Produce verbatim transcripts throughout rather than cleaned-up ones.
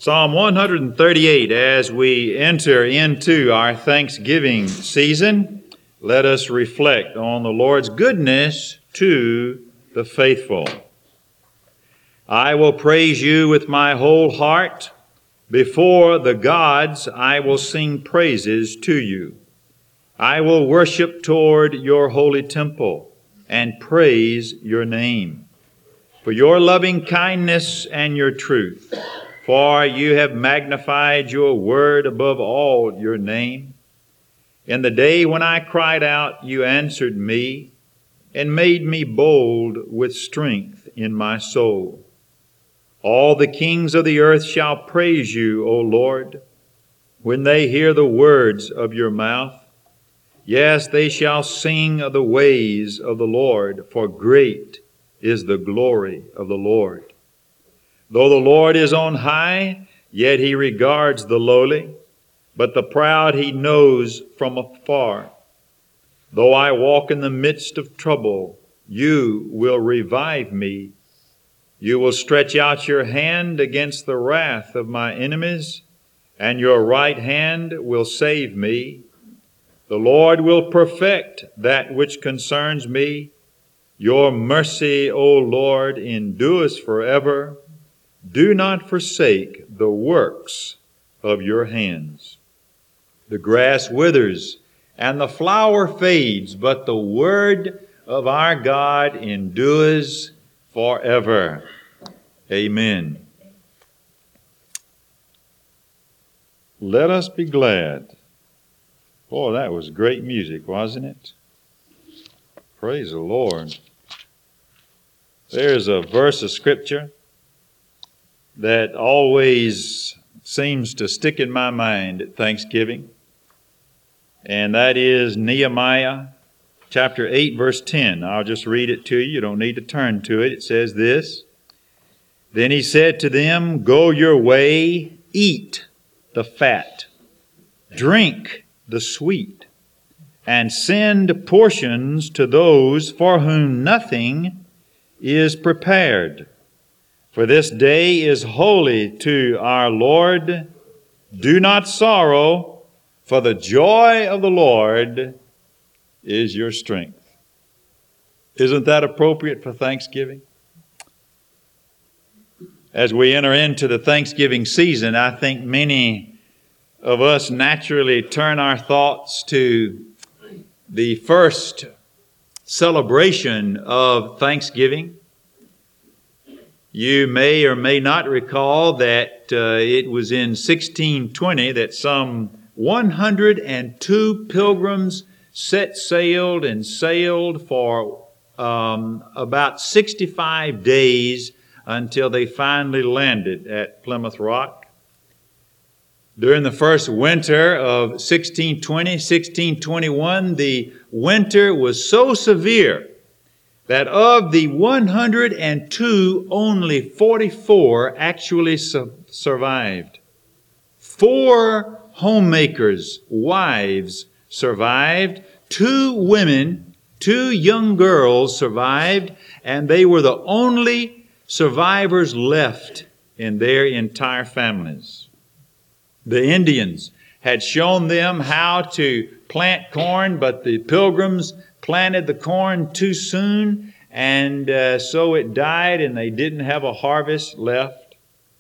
Psalm one thirty-eight, as we enter into our Thanksgiving season, let us reflect on the Lord's goodness to the faithful. I will praise you with my whole heart. Before the gods, I will sing praises to you. I will worship toward your holy temple and praise your name for your loving kindness and your truth. For you have magnified your word above all your name. In the day when I cried out, you answered me and made me bold with strength in my soul. All the kings of the earth shall praise you, O Lord, when they hear the words of your mouth. Yes, they shall sing of the ways of the Lord, for great is the glory of the Lord. Though the Lord is on high, yet he regards the lowly, but the proud he knows from afar. Though I walk in the midst of trouble, you will revive me. You will stretch out your hand against the wrath of my enemies, and your right hand will save me. The Lord will perfect that which concerns me. Your mercy, O Lord, endures forever. Do not forsake the works of your hands. The grass withers and the flower fades, but the word of our God endures forever. Amen. Let us be glad. Boy, that was great music, wasn't it? Praise the Lord. There's a verse of Scripture that always seems to stick in my mind at Thanksgiving, and that is Nehemiah chapter eight, verse ten. I'll just read it to you. You don't need to turn to it. It says this: Then he said to them, Go your way, eat the fat, drink the sweet, and send portions to those for whom nothing is prepared. For this day is holy to our Lord. Do not sorrow, for the joy of the Lord is your strength. Isn't that appropriate for Thanksgiving? As we enter into the Thanksgiving season, I think many of us naturally turn our thoughts to the first celebration of Thanksgiving. You may or may not recall that uh, it was in sixteen twenty that some one hundred two pilgrims set sailed and sailed for um, about sixty-five days until they finally landed at Plymouth Rock. During the first winter of sixteen twenty, sixteen twenty-one, the winter was so severe that of the one hundred two, only forty-four actually su- survived. Four homemakers' wives survived. Two women, two young girls survived, and they were the only survivors left in their entire families. The Indians had shown them how to plant corn, but the pilgrims planted the corn too soon, and uh, so it died, and they didn't have a harvest left.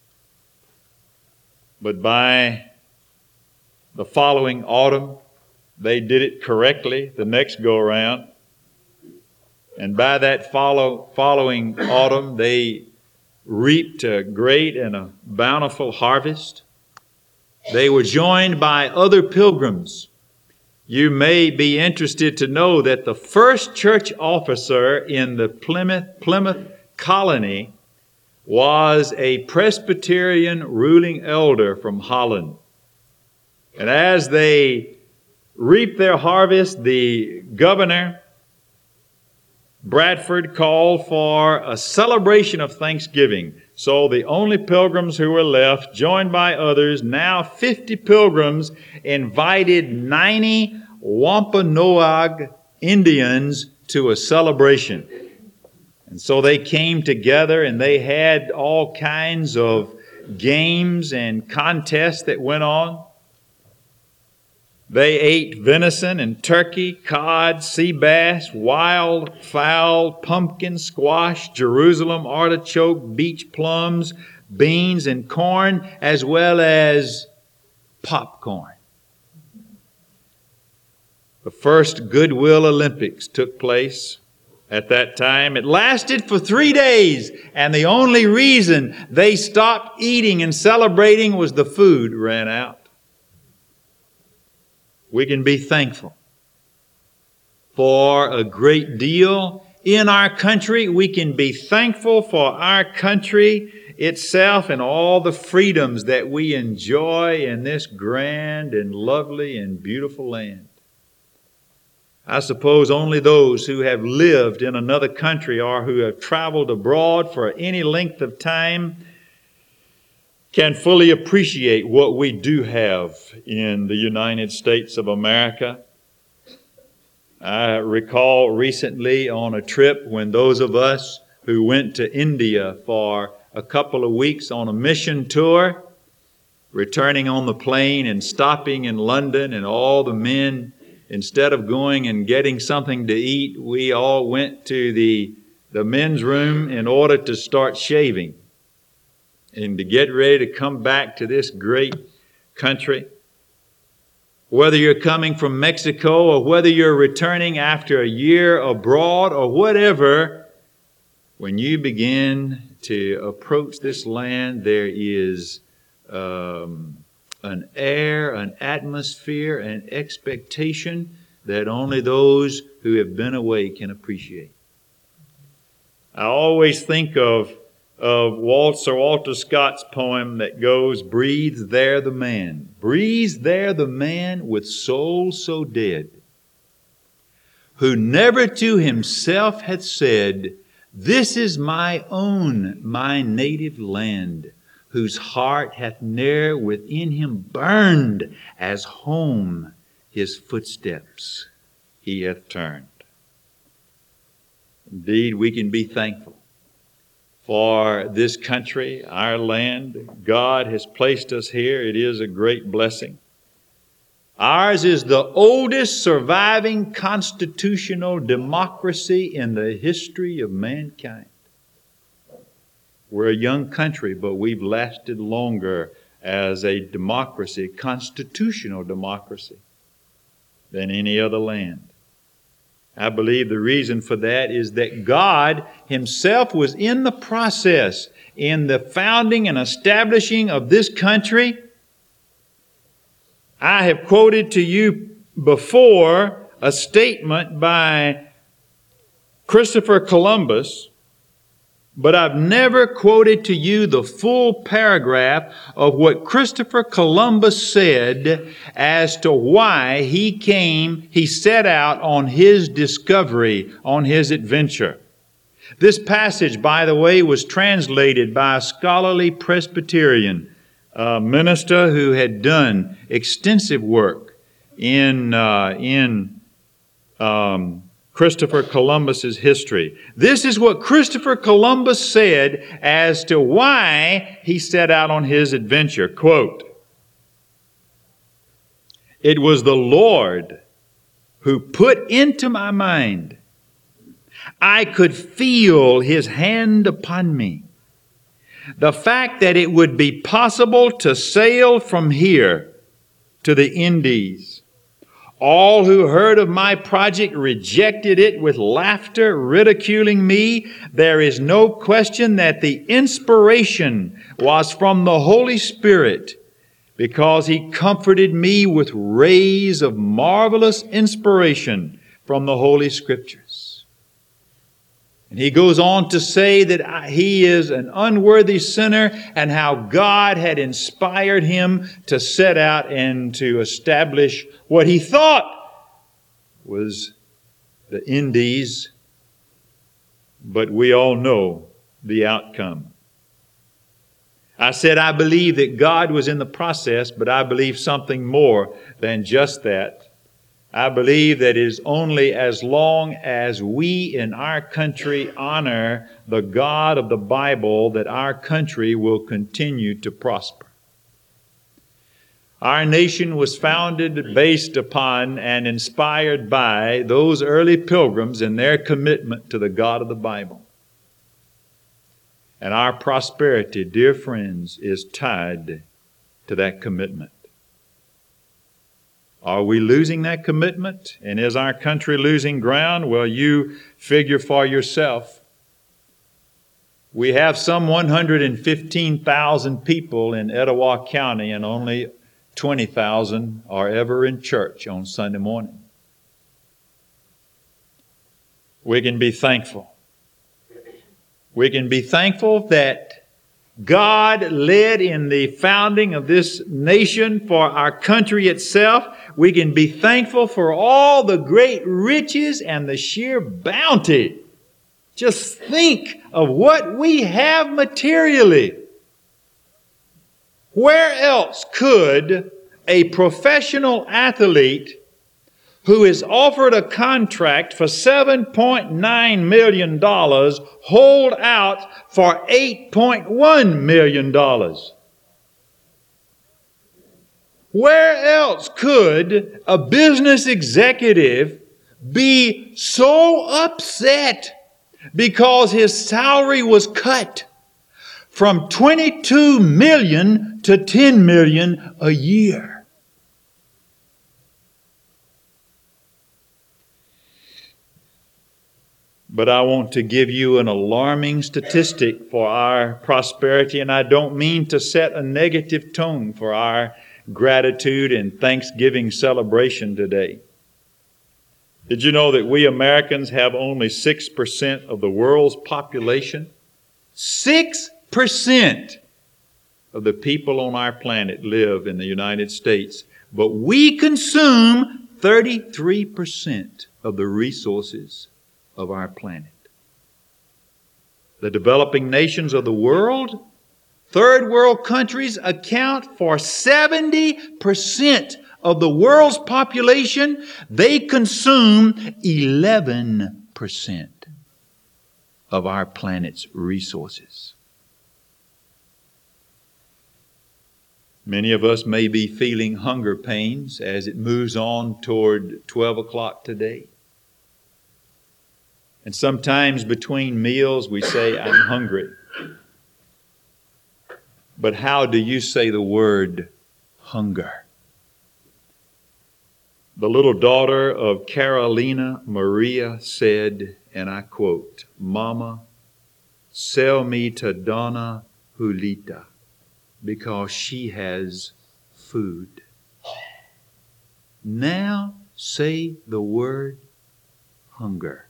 But by the following autumn, they did it correctly the next go-around. And by that follow, following autumn, they reaped a great and a bountiful harvest. They were joined by other pilgrims. You may be interested to know that the first church officer in the Plymouth, Plymouth colony was a Presbyterian ruling elder from Holland. And as they reaped their harvest, the governor, Bradford, called for a celebration of Thanksgiving. So the only pilgrims who were left, joined by others, now fifty pilgrims, invited ninety Wampanoag Indians to a celebration. And so they came together and they had all kinds of games and contests that went on. They ate venison and turkey, cod, sea bass, wild fowl, pumpkin, squash, Jerusalem, artichoke, beach plums, beans and corn, as well as popcorn. The first Goodwill Olympics took place at that time. It lasted for three days, and the only reason they stopped eating and celebrating was the food ran out. We can be thankful for a great deal in our country. We can be thankful for our country itself and all the freedoms that we enjoy in this grand and lovely and beautiful land. I suppose only those who have lived in another country or who have traveled abroad for any length of time can fully appreciate what we do have in the United States of America. I recall recently on a trip when those of us who went to India for a couple of weeks on a mission tour, returning on the plane and stopping in London, and all the men, instead of going and getting something to eat, we all went to the, the men's room in order to start shaving and to get ready to come back to this great country. Whether you're coming from Mexico or whether you're returning after a year abroad or whatever, when you begin to approach this land, there is um, an air, an atmosphere, an expectation that only those who have been away can appreciate. I always think of of Walt, Sir Walter Scott's poem that goes, "Breathes there the man, breathes there the man with soul so dead, who never to himself hath said, this is my own, my native land, whose heart hath ne'er within him burned, as home his footsteps he hath turned." Indeed, we can be thankful for this country, our land. God has placed us here. It is a great blessing. Ours is the oldest surviving constitutional democracy in the history of mankind. We're a young country, but we've lasted longer as a democracy, constitutional democracy, than any other land. I believe the reason for that is that God Himself was in the process, in the founding and establishing of this country. I have quoted to you before a statement by Christopher Columbus, but I've never quoted to you the full paragraph of what Christopher Columbus said as to why he came, he set out on his discovery, on his adventure. This passage, by the way, was translated by a scholarly Presbyterian uh, minister who had done extensive work in, uh, in um, Christopher Columbus's history. This is what Christopher Columbus said as to why he set out on his adventure. Quote, "It was the Lord who put into my mind, I could feel His hand upon me, the fact that it would be possible to sail from here to the Indies. All who heard of my project rejected it with laughter, ridiculing me. There is no question that the inspiration was from the Holy Spirit, because He comforted me with rays of marvelous inspiration from the Holy Scriptures." And he goes on to say that he is an unworthy sinner and how God had inspired him to set out and to establish what he thought was the Indies, but we all know the outcome. I said I believe that God was in the process, but I believe something more than just that. I believe that it is only as long as we in our country honor the God of the Bible that our country will continue to prosper. Our nation was founded based upon and inspired by those early pilgrims and their commitment to the God of the Bible. And our prosperity, dear friends, is tied to that commitment. Are we losing that commitment? And is our country losing ground? Well, you figure for yourself. We have some one hundred fifteen thousand people in Etowah County, and only twenty thousand are ever in church on Sunday morning. We can be thankful. We can be thankful that God led in the founding of this nation for our country itself. We can be thankful for all the great riches and the sheer bounty. Just think of what we have materially. Where else could a professional athlete who is offered a contract for seven point nine million dollars hold out for eight point one million dollars? Where else could a business executive be so upset because his salary was cut from twenty-two million dollars to ten million dollars a year? But I want to give you an alarming statistic for our prosperity, and I don't mean to set a negative tone for our gratitude and Thanksgiving celebration today. Did you know that we Americans have only six percent of the world's population? six percent of the people on our planet live in the United States, but we consume thirty-three percent of the resources of our planet. The developing nations of the world, third world countries, account for seventy percent of the world's population. They consume eleven percent of our planet's resources. Many of us may be feeling hunger pains as it moves on toward twelve o'clock today. And sometimes between meals we say, I'm hungry. But how do you say the word hunger? The little daughter of Carolina Maria said, and I quote, "Mama, sell me to Donna Julita because she has food." Now say the word hunger.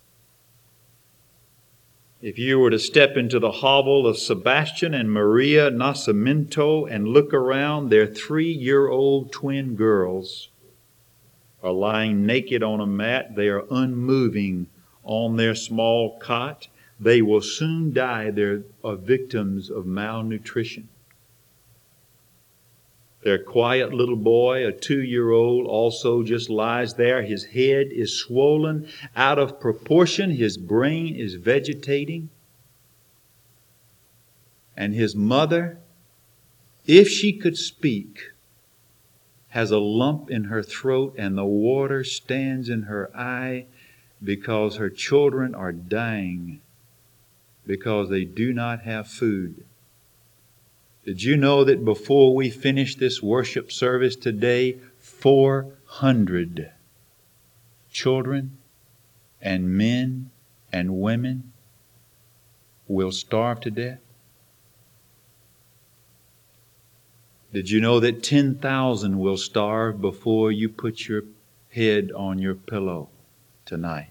If you were to step into the hovel of Sebastian and Maria Nascimento and look around, their three-year-old twin girls are lying naked on a mat. They are unmoving on their small cot. They will soon die. They are victims of malnutrition. Their quiet little boy, a two-year-old, also just lies there. His head is swollen out of proportion. His brain is vegetating. And his mother, if she could speak, has a lump in her throat and the water stands in her eye because her children are dying because they do not have food. Did you know that before we finish this worship service today, four hundred children and men and women will starve to death? Did you know that ten thousand will starve before you put your head on your pillow tonight?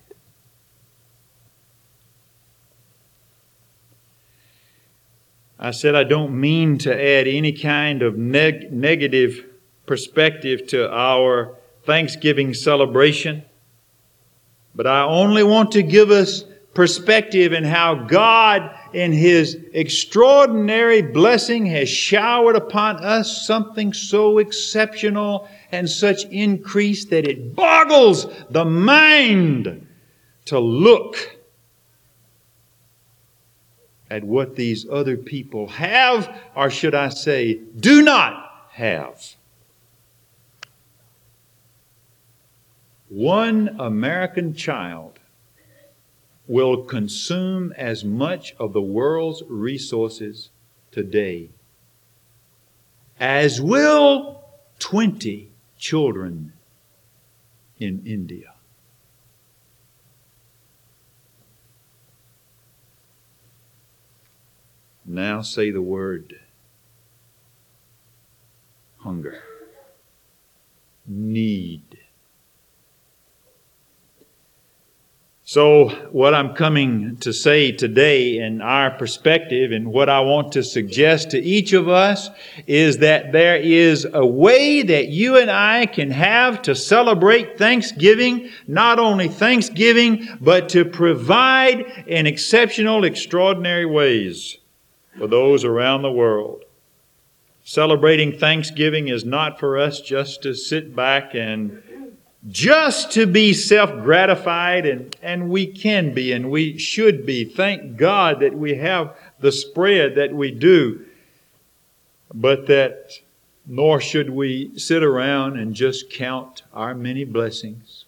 I said I don't mean to add any kind of neg- negative perspective to our Thanksgiving celebration, but I only want to give us perspective in how God, in His extraordinary blessing, has showered upon us something so exceptional and such increase that it boggles the mind to look at what these other people have, or should I say, do not have. One American child will consume as much of the world's resources today as will twenty children in India. Now say the word hunger, need. So what I'm coming to say today in our perspective and what I want to suggest to each of us is that there is a way that you and I can have to celebrate Thanksgiving, not only Thanksgiving, but to provide in exceptional, extraordinary ways for those around the world. Celebrating Thanksgiving is not for us just to sit back and just to be self-gratified, and, and we can be and we should be. Thank God that we have the spread that we do. But that nor should we sit around and just count our many blessings.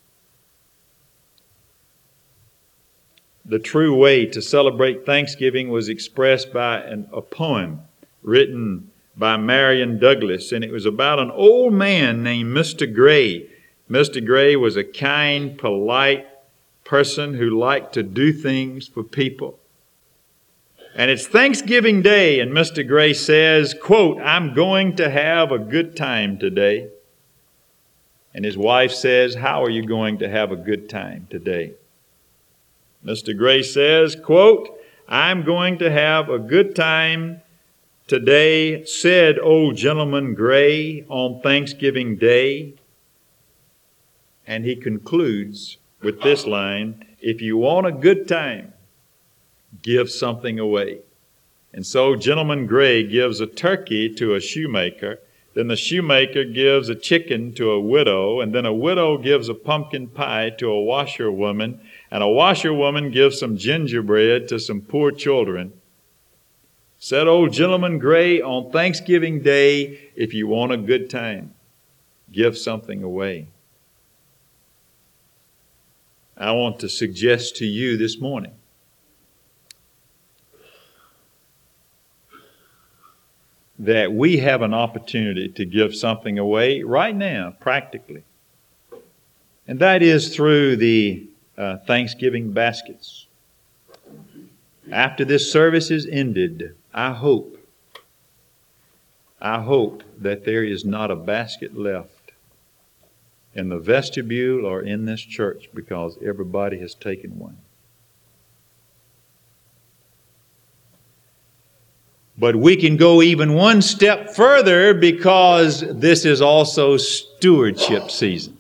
The true way to celebrate Thanksgiving was expressed by an, a poem written by Marion Douglas, and it was about an old man named Mister Gray. Mister Gray was a kind, polite person who liked to do things for people. And it's Thanksgiving Day, and Mister Gray says, quote, "I'm going to have a good time today." And his wife says, "How are you going to have a good time today?" Mister Gray says, quote, "I'm going to have a good time today, said old gentleman Gray on Thanksgiving Day." And he concludes with this line, "If you want a good time, give something away." And so Gentleman Gray gives a turkey to a shoemaker. Then the shoemaker gives a chicken to a widow. And then a widow gives a pumpkin pie to a washerwoman. And a washerwoman gives some gingerbread to some poor children. Said old Gentleman Gray on Thanksgiving Day, if you want a good time, give something away. I want to suggest to you this morning that we have an opportunity to give something away right now, practically. And that is through the uh, Thanksgiving baskets. After this service is ended, I hope, I hope that there is not a basket left in the vestibule or in this church, because everybody has taken one. But we can go even one step further, because this is also stewardship season.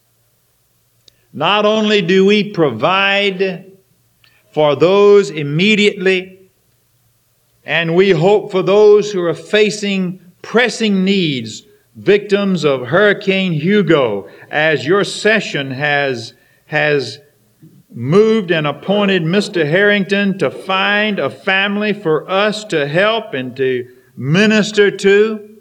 Not only do we provide for those immediately, and we hope for those who are facing pressing needs, victims of Hurricane Hugo, as your session has, has moved and appointed Mister Harrington to find a family for us to help and to minister to.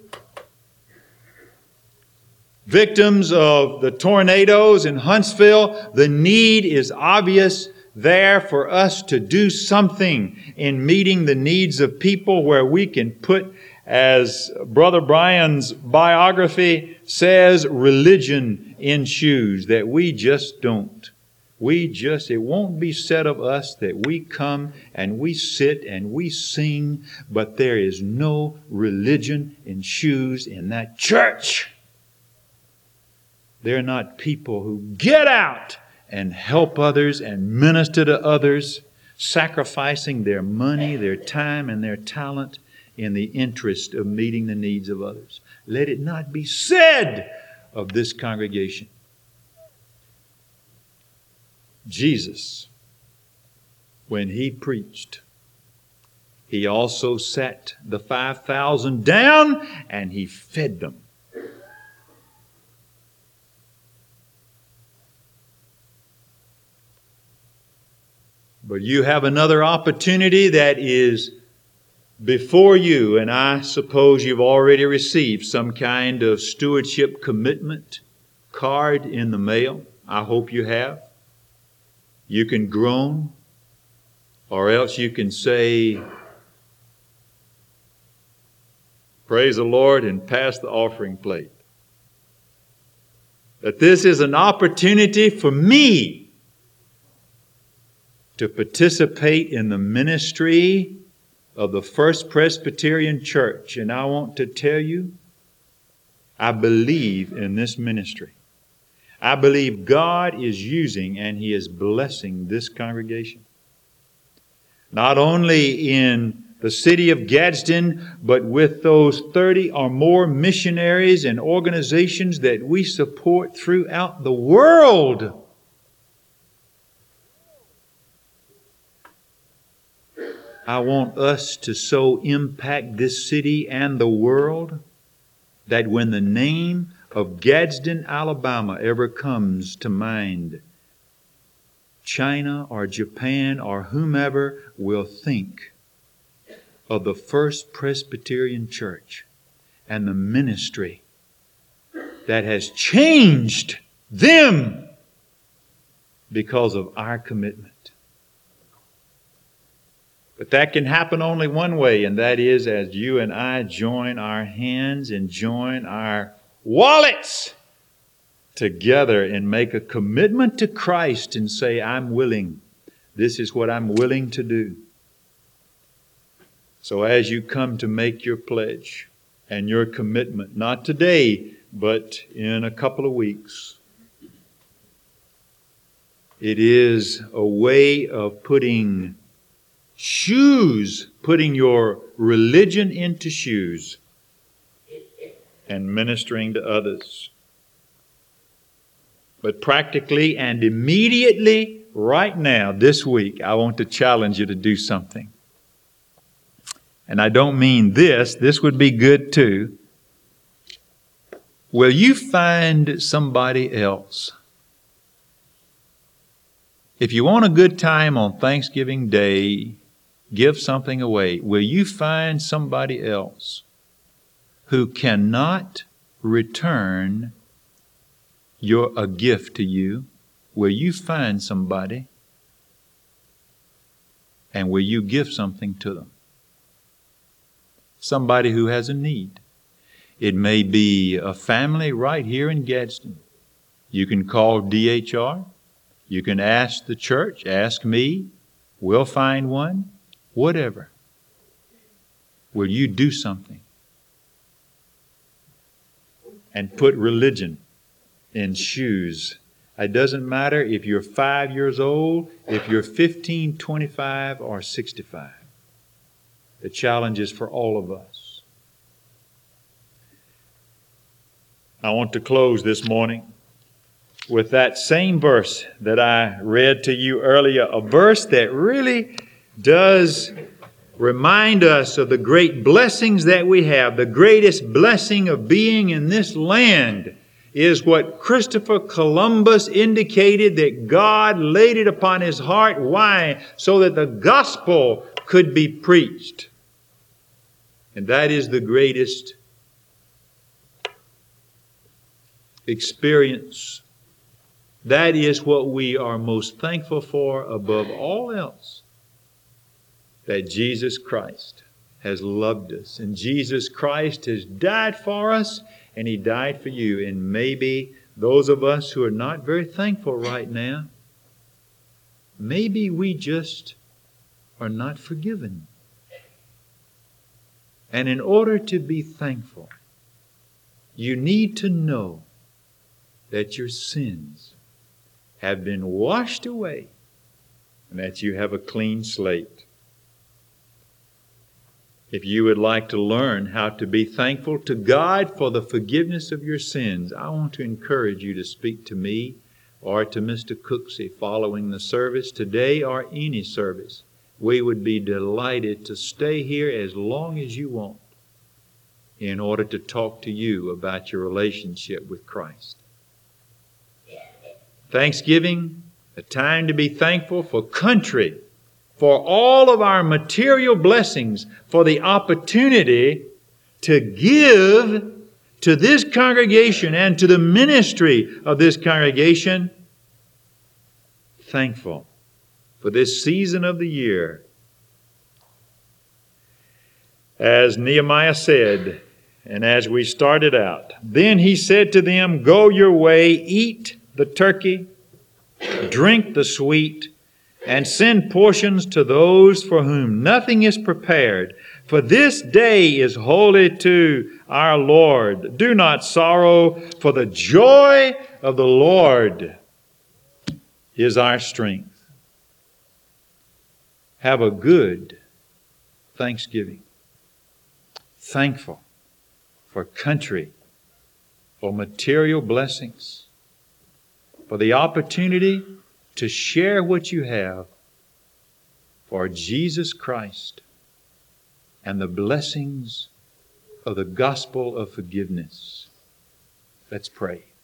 Victims of the tornadoes in Huntsville, the need is obvious there for us to do something in meeting the needs of people, where we can put, as Brother Brian's biography says, religion in shoes, that we just don't. We just, it won't be said of us that we come and we sit and we sing, but there is no religion in shoes in that church. They're not people who get out and help others and minister to others, sacrificing their money, their time, and their talent in the interest of meeting the needs of others. Let it not be said of this congregation. Jesus when he preached, he also sat the five thousand down and he fed them. But you have another opportunity that is before you, and I suppose you've already received some kind of stewardship commitment card in the mail. I hope you have. You can groan, or else you can say, praise the Lord, and pass the offering plate. That this is an opportunity for me to participate in the ministry of the First Presbyterian Church. And I want to tell you, I believe in this ministry. I believe God is using and He is blessing this congregation. Not only in the city of Gadsden, but with those thirty or more missionaries and organizations that we support throughout the world. I want us to so impact this city and the world that when the name of Gadsden, Alabama ever comes to mind, China or Japan or whomever will think of the First Presbyterian Church and the ministry that has changed them because of our commitment. But that can happen only one way, and that is as you and I join our hands and join our wallets together and make a commitment to Christ and say, I'm willing. This is what I'm willing to do. So as you come to make your pledge and your commitment, not today, but in a couple of weeks, it is a way of putting shoes, putting your religion into shoes and ministering to others. But practically and immediately, right now, this week, I want to challenge you to do something. And I don't mean this. This would be good too. Will you find somebody else? If you want a good time on Thanksgiving Day, give something away. Will you find somebody else who cannot return your a gift to you? Will you find somebody and will you give something to them? Somebody who has a need. It may be a family right here in Gadsden. You can call D H R. You can ask the church, ask me. We'll find one. Whatever. Will you do something? And put religion in shoes. It doesn't matter if you're five years old, if you're fifteen, twenty-five, or sixty-five. The challenge is for all of us. I want to close this morning with that same verse that I read to you earlier, a verse that really does remind us of the great blessings that we have. The greatest blessing of being in this land is what Christopher Columbus indicated, that God laid it upon his heart. Why? So that the gospel could be preached. And that is the greatest experience. That is what we are most thankful for above all else. That Jesus Christ has loved us. And Jesus Christ has died for us. And He died for you. And maybe those of us who are not very thankful right now, maybe we just are not forgiven. And in order to be thankful, you need to know that your sins have been washed away and that you have a clean slate. If you would like to learn how to be thankful to God for the forgiveness of your sins, I want to encourage you to speak to me or to Mister Cooksey following the service today or any service, we would be delighted to stay here as long as you want in order to talk to you about your relationship with Christ. Thanksgiving, a time to be thankful for country, for all of our material blessings, for the opportunity to give to this congregation and to the ministry of this congregation. Thankful for this season of the year. As Nehemiah said, and as we started out, then he said to them, "Go your way, eat the turkey, drink the sweet, and send portions to those for whom nothing is prepared. For this day is holy to our Lord. Do not sorrow, for the joy of the Lord is our strength." Have a good Thanksgiving. Thankful for country, for material blessings, for the opportunity to share what you have for Jesus Christ and the blessings of the gospel of forgiveness. Let's pray.